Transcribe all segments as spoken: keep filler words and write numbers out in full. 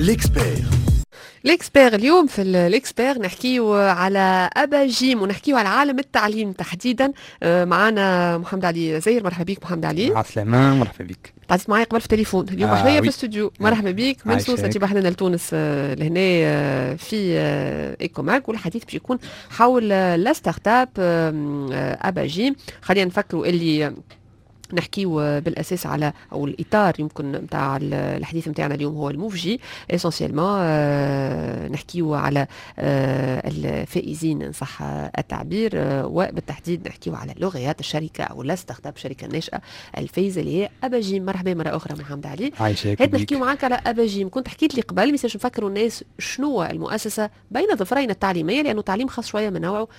ليكسبير. ليكسبير اليوم في ليكسبير نحكيو على أبا جيم ونحكيو على عالم التعليم تحديدا. معنا محمد علي زاير. مرحبا بك محمد علي. عسلامة، مرحبا بك. تعزت معايا قبل في التليفون اليوم آه وحديا وي. في الاستوديو. مرحبا بك من سوسة تجيب لنا لتونس لهنا في ايكوماك، والحديث باش يكون حول لا ستارت اب أبا جيم. خلينا نفكروا اللي نحكيو بالاساس على او الاطار يمكن نتاع الحديث نتاعنا اليوم هو الموفجي اسونسيالمون. نحكيو على الفائزين ان صح التعبير، وبالتحديد نحكيو على لوغيات الشركه او لا ستارت اب الشركه الناشئه الفايزه اللي هي أبا جيم. مرحبا مره اخرى محمد علي. عايشك. هاد نحكيو معاك على أبا جيم. كنت حكيت لي قبل مش نفكروا الناس شنو المؤسسه بين ظفرين التعليميه، لانه تعليم خاص شويه من نوعه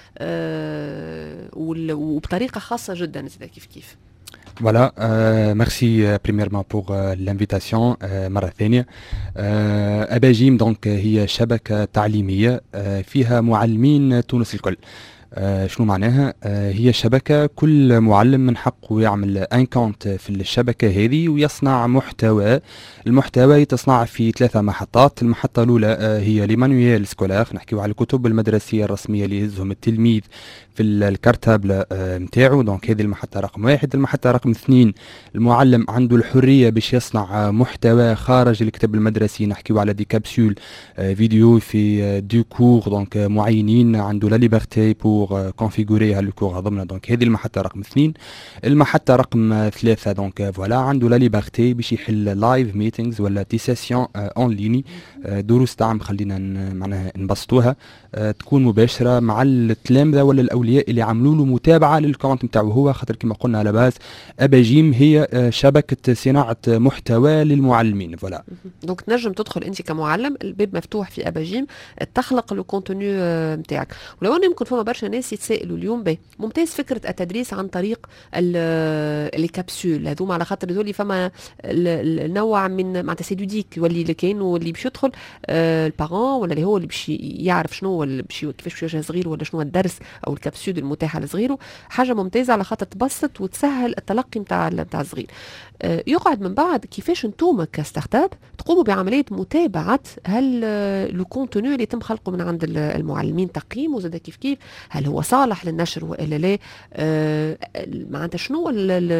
أه وبطريقه خاصه جدا زي كيف كيف. Voilà, euh, merci euh, premièrement pour euh, l'invitation euh, مرة ثانية. euh, أبا جيم دونك هي شبكة تعليمية euh, فيها معلمين تونس الكل. آه شنو معناها؟ آه هي شبكة كل معلم من حقه يعمل ان كونت في الشبكة هذه ويصنع محتوى. المحتوى يتصنع في ثلاثة محطات. المحطة الأولى آه هي لي مانويال سكولار، نحكيو على الكتب المدرسية الرسمية اللي يهزهم التلميذ في الكارتابل نتاعو. آه دونك هذه المحطة رقم واحد. المحطة رقم اثنين، المعلم عنده الحرية باش يصنع محتوى خارج الكتاب المدرسي، نحكيو على دي كابسول آه فيديو في آه دو كور دونك آه معينين، عنده لا ليبرتي بور كونفيغوري هالكور هضمنا. دونك هذه المحطة رقم اثنين. المحطة رقم ثلاثة دونك فوالا عنده لا ليبرتي باش يحل لايف ميتينغز ولا تي سيسيون اون ليني، دروس تاعم خلينا معناها نبسطوها تكون مباشرة مع التلامذة ولا الأولياء اللي عملوا له متابعة للكونت نتاعو هو. خاطر كما قلنا على باز أبا جيم هي شبكة صناعة محتوى للمعلمين. فوالا دونك تنجم تدخل انت كمعلم، الباب مفتوح في أبا جيم، تخلق لو كونتوني نتاعك. ولو انه يمكن فما برشا ناس يتسائلوا اليوم به ممتاز فكره التدريس عن طريق الكابسول هذوما، على خاطر ذولي فما النوع من معناتها سيدوديك يولي اللي كاين واللي باش يدخل البارون ولا اللي هو اللي باش يعرف شنو باش كيفاش باش يوجه صغير ولا شنو الدرس او الكابسول المتاحه لصغيره. حاجه ممتازه على خاطر تبسط وتسهل التلقي نتاع نتاع الصغير. يقعد من بعد كيفاش انتم كستارت اب تقوموا بعمليه متابعه هل لو كونتوني اللي يتم خلقه من عند المعلمين، تقييمه زاد كيف كيف، هل هو صالح للنشر والا لا. آه معناتها شنو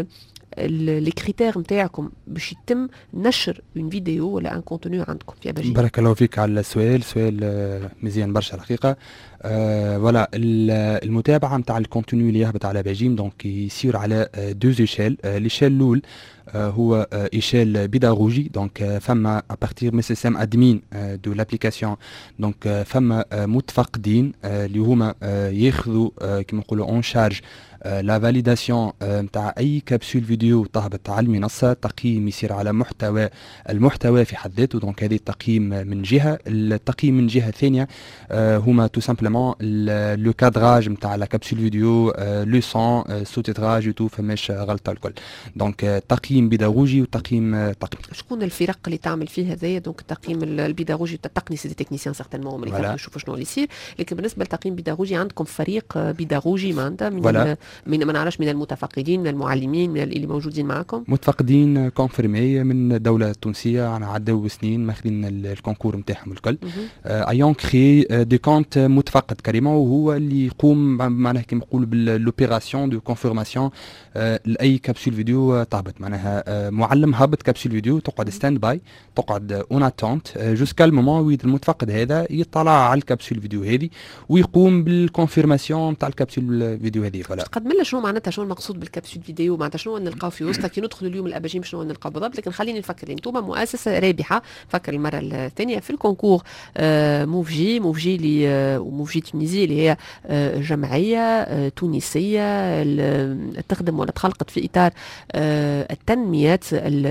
لي كريتير نتاعكم باش يتم نشر اون فيديو ولا ان كونتوني عندكم في أبا جيم؟ بارك الله فيك على السؤال، سؤال مزيان برشا الحقيقه. آه فوالا المتابعه نتاع الكونتوني اللي يهبط على أبا جيم دونك يصير على دو ايشيل. ليشيل الاول هو ايشيل بيداغوجي، دونك فما ابارتير من سيستم ادمين دو لابليكاسيون دونك فما متفقدين اللي هما ياخذوا كيما نقولوا اون شارج لا فاليداسيون نتاع اي كابسول فيديو تهبط على المنصه. تقييم يصير على محتوى المحتوى في حد ذاته، دونك هذه التقييم من جهه. التقييم من جهه ثانيه هما تو سامبلومون لو كادراج نتاع لا كابسول فيديو، لو سون سو تيتراج تو فماش غلطه الكل. دونك تقييم بيداغوجي وتقييم تقني. شكون الفرق اللي تعمل فيه هذايا؟ دونك التقييم البيداغوجي والتقني سي دي تكنيسيان سيغتينمون اللي يحبوا يشوفوا شنو اللي يصير، لكن بالنسبه للتقييم البيداغوجي عندكم فريق بيداغوجي معناتها من من ما نعرفش من المتفقدين من المعلمين من اللي موجودين معكم؟ متفقدين كونفيرمي من الدوله التونسيه، انا عداو سنين ماخذين الكونكور نتاعهم الكل. ايون كري دي كونت متفقد كريمون، وهو اللي يقوم معناها كيما نقولوا بالوبيراسيون دو كونفيرماسيون لاي كابسول فيديو تهبط. معناها معلم هابط كابسول فيديو تقعد ستاند باي، تقعد اون اتونت جوسكا المومون ويد المتفقد هذا يطلع على الكابسول فيديو هذه ويقوم بالكونفيرماسيون نتاع الكابسول فيديو هذه. فوالا تقدم لنا شنو معناتها شنو المقصود بالكابسول فيديو، معناتها شنو نلقاو في وسطك كي ندخلوا اليوم الأبا جيم شنو نلقاو بالضبط. لكن خليني نفكر انتم مؤسسه رابحه، فكر المره الثانيه في الكونكور آه موفجي موفجي اللي آه وموفجي تونيزي اللي هي آه جمعيه آه تونسيه تخدم ولا تخلقت في اطار آه التنميه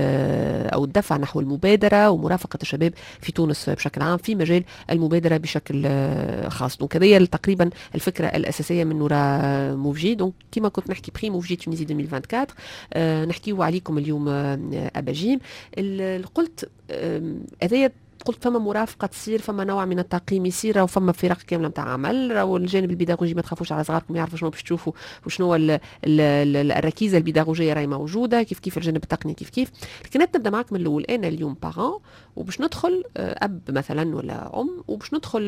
او الدفع نحو المبادره ومرافقه الشباب في تونس بشكل عام في مجال المبادره بشكل آه خاص. دونك هذه تقريبا الفكره الاساسيه من وراء موفجي. دونك كما كنت نحكي بري موفجي تونيزي ألفين وأربعة وعشرين آه نحكيو عليكم اليوم آه أبا جيم. قلت هذايا قلت فما مرافقه تصير، فما نوع من التقييم يصير، وفما فرق كامله نتاع عمل، راهو الجانب البيداغوجي ما تخافوش على صغاركم، يعرفوا شنو باش تشوفوا وشنو ال ال ال الركيزه البيداغوجيه راهي موجوده، كيف كيف الجانب التقني كيف كيف. لكن نبدا معك من الاول، انا اليوم بارون وباش ندخل اب مثلا ولا ام وباش ندخل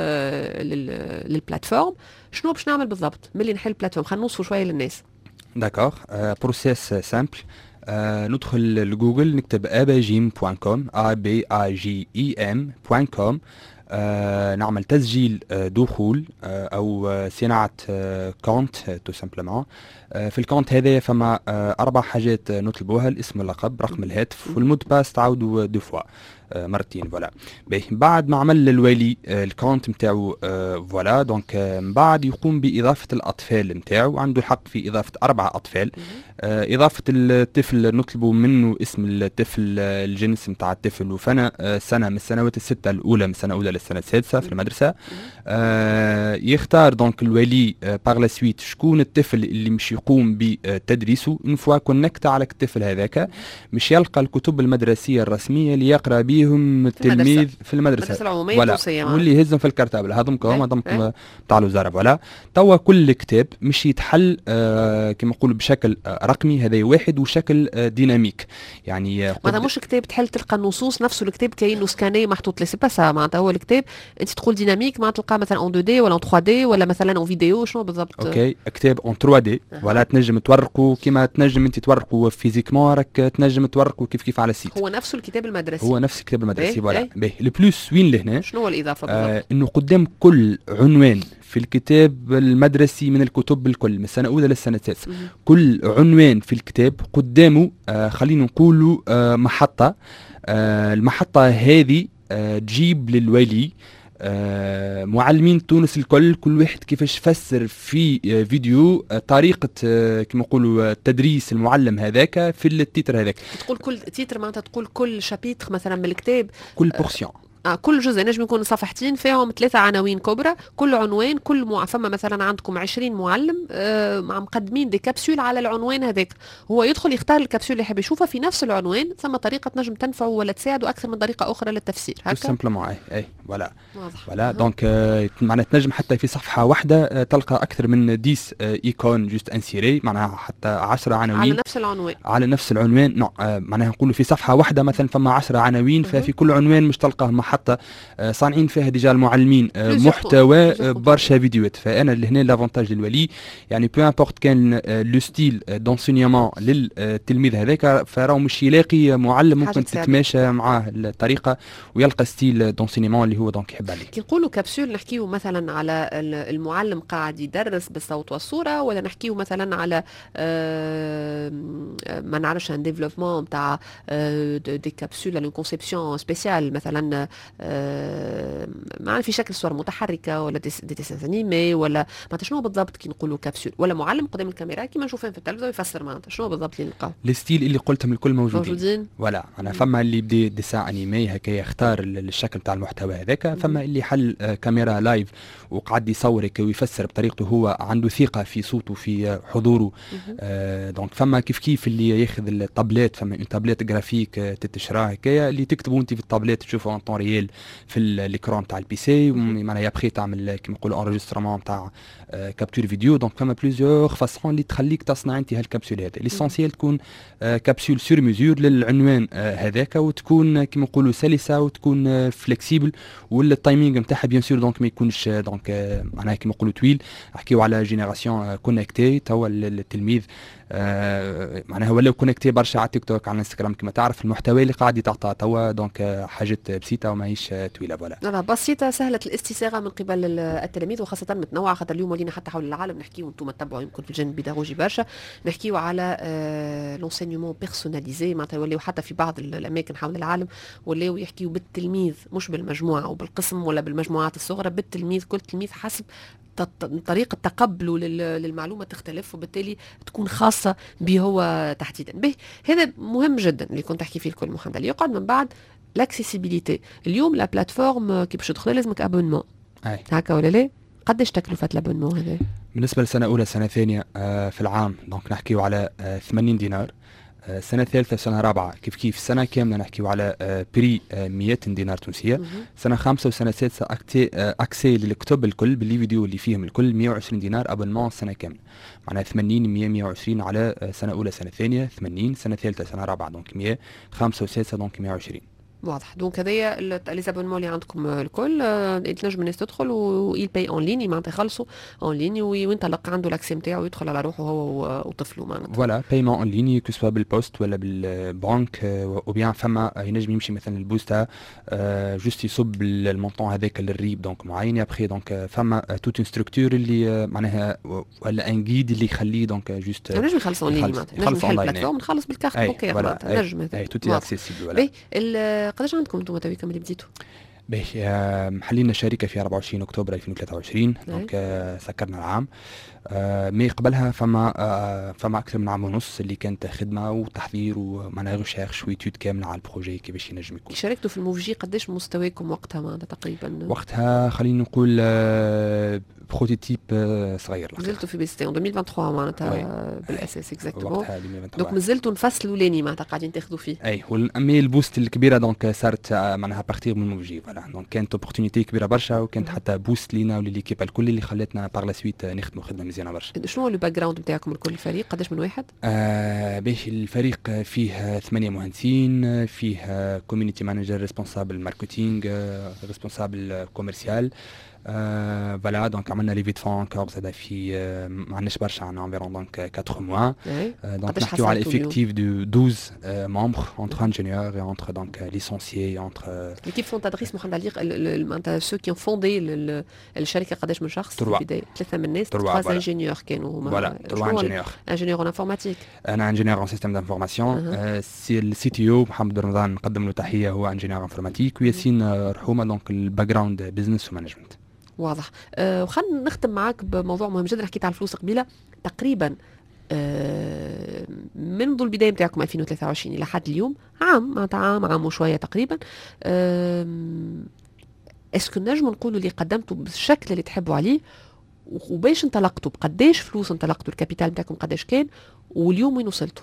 للبلاتفورم، شنو باش نعمل بالضبط ملي نحل البلاتفورم؟ خلينا نوصفوا شويه للناس. داكوغ، بروسيس سامبل. ندخل لجوجل نكتب abagim دوت كوم a b a g i m دوت كوم. آه نعمل تسجيل آه دخول آه او آه صناعه آه كونت تو سامبلومون. آه في الكونت هذا فما آه اربع حاجات آه نطلبوها: الاسم واللقب، رقم الهاتف، والمود باس تعاودوا دو فوا آه مرتين. فوالا. بعد ما عمل الوالي آه الكونت نتاعو آه فوالا دونك آه من بعد يقوم باضافه الاطفال نتاعو، عنده الحق في اضافه اربع اطفال. آه اضافه الطفل نطلبوا منه اسم الطفل، آه الجنس نتاع الطفل، وفنا آه سنه من السنوات السته الاولى، من السنه الاولى للسنه السادسه في المدرسه. آه يختار دونك الولي آه باغ لا سويت شكون الطفل اللي مش يقوم بتدريسه. اون فوا كونكت على الطفل هذاك مش يلقى الكتب المدرسيه الرسميه اللي يقرا بهم التلميذ في المدرسه العموميه التونسيه، واللي يهزهم في الكرتابل هذم كهم هذم تاع الوزاره. فوالا توا كل كتاب مش يتحل آه كما نقولوا بشكل آه رقمي، هذا واحد، وشكل آه ديناميك. يعني آه معناتها مش كتاب تحل تلقى النصوص نفسه الكتاب كاينه سكاني محطوط لي سي با سا، معناتها هو الكتاب انت تقول ديناميك معناتها تلقاه مثلا اون تو دي ولا اون ثري دي ولا مثلا اون فيديو، شنو بالضبط؟ اوكي، كتاب اون ثري دي ولا تنجم تورقوا كيما تنجم انت تورقوا فيزيكمون، راك تنجم تورقوا كيف كيف على السيت. هو نفسه الكتاب المدرسي، هو نفس الكتاب المدرسي. فوالا. باهي لو بلوس وين لهنا شنو هو الاضافه بالضبط؟ آه انه قدام كل عنوان في الكتاب المدرسي من الكتب الكل من السنه الاولى للسنه السادسه، كل عنوان في الكتاب قدامه آه خلينا نقولوا آه محطه. آه المحطه هذه آه تجيب للولي آه معلمين تونس الكل كل واحد كيفاش فسر في آه فيديو آه طريقه آه كما نقولوا تدريس المعلم هذاك في التيتر هذاك. تقول كل تيتر معناتها تقول كل شابيتر مثلا من الكتاب، كل بورسيون آه كل جزء نجم يكون صفحتين فيهم ثلاثة عناوين كبرى، كل عنوان كل مع... فما مثلا عندكم عشرين معلم آه مقدمين دي كابسول على العنوان هذاك، هو يدخل يختار الكابسول اللي يحب يشوفها في نفس العنوان، ثم طريقة نجم تنفعه ولا تساعده أكثر من طريقة أخرى للتفسير. هكا سامبلومون اي اي فوالا واضح. فوالا دونك آه معناها تنجم حتى في صفحة واحدة آه تلقى أكثر من عشرة آه ايكون جوست انسيري، معناها حتى عشرة عناوين على نفس العنوان على نفس العنوان. نو آه معناها نقولوا في صفحة واحدة مثلا فما عشرة عناوين، ففي كل عنوان مش تلقاه محطة آه صانعين فيها ديجا المعلمين آه محتوى آه برشا فيديوهات. فانا لهنا لافونتاج للولي، يعني بو امبورت كان آه لو ستيل دونسينيومون للتلميذ هذاك، فراهو مش يلاقي معلم ممكن تتماشى معاه الطريقه ويلقى ستيل دونسينيومون اللي هو دونك يحب عليه. كي نقولوا كابسول نحكيو مثلا على المعلم قاعد يدرس بالصوت والصوره، ولا نحكيو مثلا على آه ما نعرفش ان ديفلوبمون نتاع آه دي كابسول اون كونسيبسيون سبيسيال مثلا آه ما في شكل صور متحركه ولا دي ديسان انيمي، ولا معناتها شنو بالضبط كي نقولوا كابسول؟ ولا معلم قدام الكاميرا كيما نشوفين في التلفزه يفسر معناتها شنو بالضبط اللي نلقاو؟ الستيل اللي قلتهم الكل موجودين موجودين ولا انا فما اللي بدي ديسان انيمي هكا يختار الشكل تاع المحتوى هذاك، فما اللي حل آه كاميرا لايف وقعد يصورك ويفسر بطريقته، هو عنده ثقه في صوته في حضوره. آه دونك فما كيف كيف اللي ياخذ الطابلات، فما اون طابلات جرافيك آه تتشراه هكايا اللي تكتبوا انت في الطابلات تشوفوا ان طون ريال في الاكران تاع البي سي، معناها ابخي تعمل كيما نقولوا انريجسترمون تاع آه كابتور فيديو. دونك فما بليزيور فاسون اللي تخليك تصنع انت هالكابسول هذا. ليسونسيال تكون آه كابسول سور ميزور للعنوان آه هذاك، وتكون كيما نقولوا سلسه وتكون آه فليكسيبل، والتايمينغ نتاعها بيان سور دونك ما يكونش دونك آه معناها كيما نقولوا طويل. نحكيو على جينيراسيون آه كونيكتي. توا التلميذ آه معناها ولاو كونيكتي برشا على تيك توك على الانستغرام كما تعرف، المحتوى اللي قاعد يتعطى توا دونك آه حاجات بسيطه وماهيش آه طويله. فوالا بسيطه سهله الاستساغه من قبل التلاميذ، وخاصه متنوعه خاطر اليوم ولينا حتى حول العالم نحكيو، انتم تتبعوا يمكن في الجانب البيداغوجي برشا، نحكيو على آه لونسينيومون بيرسوناليزي، معناتها ولاو حتى في بعض الاماكن حول العالم ولاو يحكيو بالتلميذ مش بالمجموعه او بالقسم ولا بالمجموعات الصغرى، بالتلميذ، كل تلميذ حسب طريقة تقبله للمعلومة تختلف، وبالتالي تكون خاصة به هو تحديدا. به هذا مهم جدا اللي كنت أحكي فيه الكل محمد اللي يقعد من بعد لاكسيسيبيليتي. اليوم لا بلاتفورم كي باش تدخل لازمك ابونمون هكا ولا لا؟ قداش تكلفة الابونمون هذا؟ بالنسبة لسنة أولى سنة ثانية آه في العام دونك نحكيو على آه ثمانين دينار. آه، سنه ثالثه سنه رابعه كيف كيف سنه كامله نحكيو على آه، بري آه، مئة دينار تونسيه. مهم. سنه خامسه وسنه سادسه أكتي آه، اكسي للكتب الكل باللي فيديو اللي فيهم الكل مئة وعشرين دينار ابونمون سنه كامله، معناها ثمانين مئة مئة وعشرين على آه، سنه اولى سنه ثانيه ثمانين، سنه ثالثه سنه رابعه دونك مئة، خامسه وسادسه دونك مئة وعشرين. واضح. دونك هذايا لي زابونمون اللي عندكم الكل، آه، تنجم الناس تدخل ويل باي اون لين، معناتها يخلصوا اون لين وينطلق عنده الاكسي نتاعو يدخل على روحه هو وطفله معناتها. فوالا بايمون اون ليني كو سوا بالبوست ولا بالبنك او بيان فما ينجم يمشي مثلا البوستا آه، جوست يصب المونطون هذاك للريب دونك معين ابخي دونك فما توت اون ستركتور اللي آه، معناها ولا ان جيد اللي يخليه دونك جوست نجم يخلص اون لين معناتها، نجم نحل بلاتفورم نخلص بالكارت بوكير معناتها نجم هذا. اي توت اكسيسيبل. فوالا باهي قداش عندكم انتم تويكم اللي بديتوا؟ باهي آه، محلينا شركه في أربعة وعشرين أكتوبر ألفين وثلاثة وعشرين دونك آه، سكرنا العام. آه، مي قبلها فما آه، فما اكثر من عام ونص اللي كانت خدمه وتحضير ومعناها ريشيرش ويتود كامله على البروجي كيفاش ينجم يكون. شاركتوا في الموفجي قداش مستواكم وقتها معناتها تقريبا؟ وقتها خلينا نقول آه، بروتوتيب آه، صغير. نزلتوا في بيستي ألفين وثلاثة وعشرين معناتها وي. بالاساس اكزاكتومون. وقتها ألفين وثلاثة وعشرين دونك مازلتوا نفصلوا ولاني معناتها قاعدين تاخذوا فيه. اي والامي البوست الكبيره دونك صارت آه، معناها بارتير من الموفجي. فوالا دونك كانت اوبورتونيتي كبيره برشا وكانت حتى بوست لينا ولليكيب الكل اللي خلتنا باغ لا سويت نخدموا خدمه مزيانه برشا. شنو هو الباك جراوند نتاعكم الكل الفريق قداش من واحد؟ آه باش الفريق فيه ثمانية مهندسين، فيه كوميونيتي مانجر، ريسبونسابل ماركتينغ، ريسبونسابل كوميرسيال. فوالا دونك عملنا ليفي دو فون انكور زاد في آه، ما عندناش برشا عندنا انفيرون دونك أربعة موا. دونك نحكيو على افكتيف دو اثنا عشر ممبر انتر انجينيور et entre donc licenciés entre l'équipe fondatrice محمد علي معناتها سو كي فوندي الشركه قداش من شخص في البدايه؟ ثلاثه من الناس، ثلاثه انجينيور كانوا هما. فوالا ثلاثة انجينيور. انجينيور ان انفورماتيك. انا انجينيور ان سيستم دانفورماسيون. سي السي تي او محمد رمضان نقدم له تحيه، هو انجينيور انفورماتيك، وياسين رحومه دونك الباك جراوند بزنس ومانجمنت. واضح. أه وخلينا نختم معاك بموضوع مهم جدا. حكيت على الفلوس قبيله تقريبا أه منذ البدايه نتاعكم ألفين وثلاثة وعشرين الى حد اليوم، عام معناتها عام عام وشويه تقريبا. أه اسكو نجموا نقولوا اللي قدمتوا بالشكل اللي تحبوا عليه، وباش انطلقتوا بقداش فلوس انطلقتوا، الكابيتال نتاعكم قداش كان، واليوم وين وصلتوا؟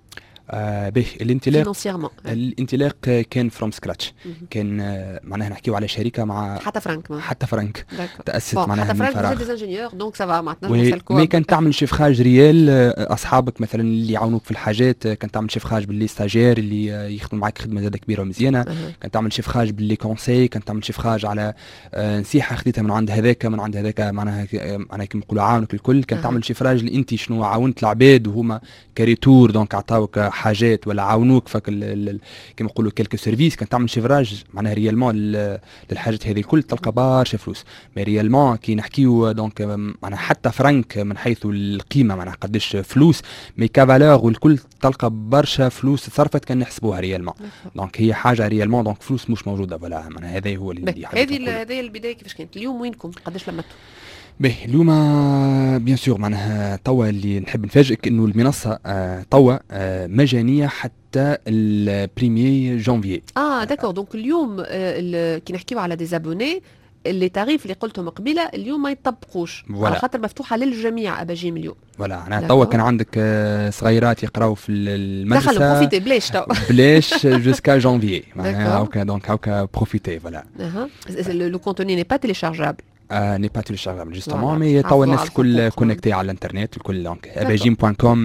آه به الانطلاق فينانسيرمون الانطلاق كان فروم سكراتش. كان آه معناها نحكيو على شركه مع حتى فرانك ما. حتى فرانك داكو. تاسست بون، معناها حتى من فرانك فراغ. دي انجينيور دونك سافا معناتها وي- نوصلكوا. مي كانت تعمل شفخاج ريال. آه، اصحابك مثلا اللي يعاونوك في الحاجات، آه، كانت تعمل شفخاج باللي ستاجير اللي آه، يخدموا معك خدمه زاده كبيره ومزيانه. أها. كانت تعمل شفخاج باللي كونساي، كانت تعمل شفخاج على آه، نصيحه خديتها من عند هذاك من عند هذاك معناها آه، معناها كيما نقولوا عاونك الكل. كانت أها. تعمل شفراج اللي انت شنو عاونت العباد وهما كاريتور دونك عطاوك حاجات ولا عاونوك فك ال- ال- كيما نقولوا كيلكو سيرفيس. كانت تعمل شفراج معناها ريالمون للحاجات هذه الكل تلقى برشا فلوس. مي ريالمون كي نحكيو دونك معناها حتى فرانك من حيث القيمه معناها قداش فلوس، مي كافالور والكل تلقى برشا فلوس صرفت كان نحسبوها ريالمون. دونك هي حاجه ريالمون دونك فلوس مش موجوده. فوالا معناها هذا هو اللي هذه هذه البدايه كيفاش كانت. اليوم وينكم قداش لمتوا؟ باهي اليوم بيان سور معناها توا اللي نحب نفاجئك انه المنصه آه توا آه مجانيه حتى البريميي جانفيي. اه داكور. دونك اليوم آه كي نحكيو على دي زابوني اللي تعريف اللي قلتهم قبيله اليوم ما يطبقوش على خاطر مفتوحه للجميع اباجيم اليوم. فوالا انا توا كان عندك آه صغيرات يقراو في المدرسه دخلوا بروفيتي بلاش تو بلاش جوسكا جانفيي معناها هاكا دونك هاكا بروفيتي. فوالا اها لو كونتوني ني با تيليشارجابل. آه ني با تيليشارجابل جوستومون. مي توا الناس الكل كونيكتي على الانترنت الكل دونك اباجيم بوان كوم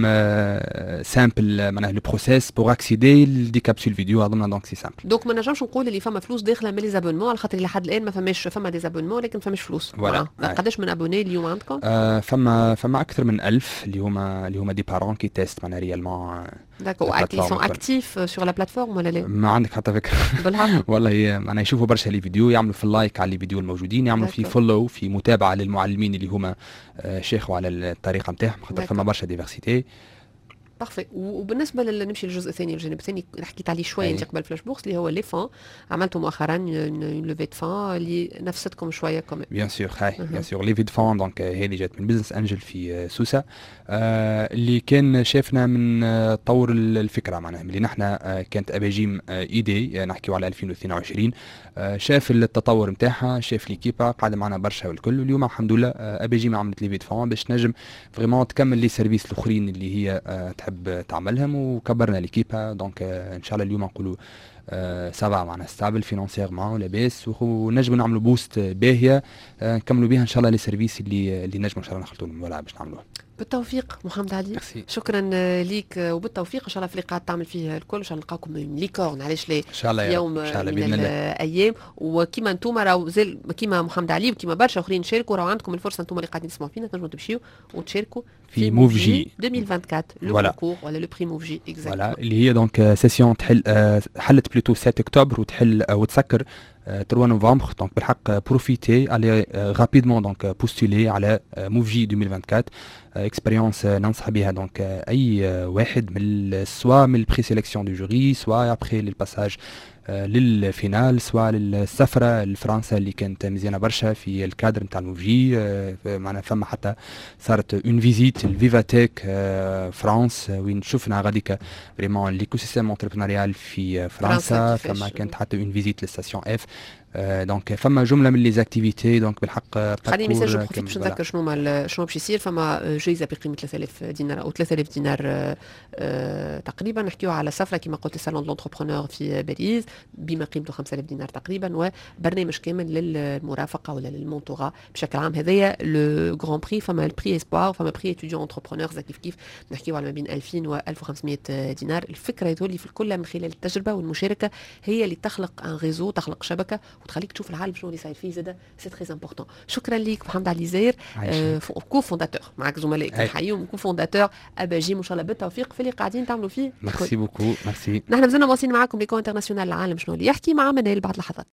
سامبل معناها لو بروسيس بور اكسيدي لدي كابسول فيديو اظن دونك سي سامبل. دونك ما نجمش نقول اللي فما فلوس داخله من لي زابونمون على خاطر لحد الان ما فماش فما دي زابونمون لكن فماش فلوس. فوالا قداش من ابوني اليوم عندكم؟ آه فما فما اكثر من ألف اللي هما اللي هما دي بارون كي تيست معناها ريالمون. داكو اكتي سون اكتيف سور لا بلاتفورم ولا لا؟ ما عندك حتى فكره بالحق. والله معناها يشوفوا برشا لي فيديو، يعملوا في اللايك على لي فيديو الموجودين، يعملوا في فولو في متابعه للمعلمين اللي هما شيخوا على الطريقه نتاعهم خاطر فما برشا ديفرسيتي. بارفي. وبالنسبه نمشي للجزء الثاني الجانب الثاني حكيت عليه شويه انت قبل فلاش بوكس اللي هو لي فون. عملتوا مؤخرا لوفي دو فون اللي نفستكم شويه كمان. بيان سور هاي بيان سور ليفي دو فون دونك هذه جات من بزنس انجل في سوسه آه اللي كان شافنا من آه طور الفكره معناها اللي نحن آه كانت اباجيم آه ايدي آه نحكيو على ألفين واثنين وعشرين. آه شاف التطور نتاعها، شاف ليكيبا قاعده معنا برشا والكل. واليوم الحمد لله آه اباجيم عملت ليفي دو فون باش نجم فريمون تكمل لي سيرفيس الاخرين اللي هي آه تحب تحب تعملهم، وكبرنا ليكيبا. دونك ان شاء الله اليوم نقولوا سافا معنا ستابل فينانسيغمون ولاباس، ونجموا نعملوا بوست باهيه نكملوا بها ان شاء الله لي سيرفيس اللي اللي نجموا ان شاء الله نخلطوا لهم ولا باش نعملوها. بالتوفيق محمد علي. ميرسي. شكرا ليك وبالتوفيق ان شاء الله في اللي قاعد تعمل فيه الكل. ان شاء الله نلقاوكم ليكورن علاش لا ان شاء الله يوم ان شاء الله من باذن الله. الايام. وكيما انتم راهو كيما محمد علي وكيما برشا اخرين شاركوا، راهو عندكم الفرصه انتم اللي قاعدين تسمعوا فينا تنجموا تمشيو وتشاركوا في في موف موف جي جي ألفين وأربعة وعشرين لو كونكور ولا لو بري موف جي اكزاكتلي. فوالا اللي هي دونك سيسيون تحل حلت بلوتو سبعة اكتوبر وتحل وتسكر ثلاثة نوفمبر. دونك بالحق بروفيتي الي رابيدمون دونك بوستولي على موف جي ألفين وأربعة وعشرين. اكسبيريونس ننصح بها دونك اي واحد من سوا من البري سيليكسيون دو جوري سوا ابخي للباساج للفينال سوا للسفره لفرنسا اللي كانت مزيانه برشا في الكادر نتاع الموفجي. معنا فما حتى صارت اون فيزيت الفيفاتيك فرانس وين شفنا غاديك فريمون ليكو سيستيم انتربرونيال في فرنسا. فما كانت حتى اون فيزيت للستاسيون اف. دونك فما جمله من لي زاكتيفيتي دونك بالحق خليني ميساج بروفيت باش نذكر شنو ما شنو باش يصير. فما جائزه بقيمه ثلاثة آلاف دينار او ثلاثة آلاف دينار أه تقريبا. نحكيو على سفره كما قلت لسالون دو لونتربرونور في باريس بما قيمته خمسة آلاف دينار تقريبا، وبرنامج كامل للمرافقه ولا للمونتورا بشكل عام. هذايا لو غران بري. فما البري اسبوار، فما بري اتيديون انتربرونور كيف كيف نحكيو على ما بين ألفين و ألف وخمسمائة دينار. الفكره يظهر في الكل من خلال التجربه والمشاركه هي اللي تخلق ان ريزو، تخلق شبكه وتخليك تشوف العالم شنو اللي صاير فيه زاده. سي تري امبورطون. شكرا ليك محمد علي زاير آه كو فونداتور معك زملائك نحييهم كو فونداتور اباجيم. وان شاء الله بالتوفيق في اللي قاعدين تعملوا فيه. ميرسي بوكو. ميرسي. نحن مازلنا واصلين معاكم ليكو انترناسيونال العالم شنو اللي يحكي مع منال بعد لحظات.